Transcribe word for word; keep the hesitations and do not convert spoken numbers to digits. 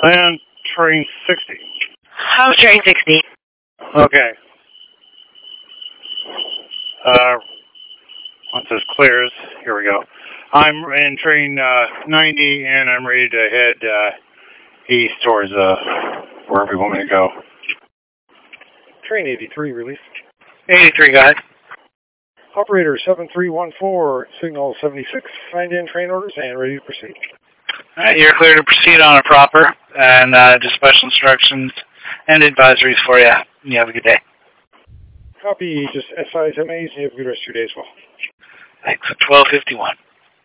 Land train sixty. How's train sixty? Okay. Uh, once this clears, here we go. I'm in train uh, ninety, and I'm ready to head uh, east towards uh, wherever you want me to go. Train eighty-three, release. eighty-three, guys. Operator seven three one four, signal seventy-six, signed in train orders and ready to proceed. All right, you're clear to proceed on a proper, and uh, just special instructions and advisories for you. You have a good day. Copy, just S I's M A's, and you have a good rest of your day as well. Thanks. twelve fifty-one.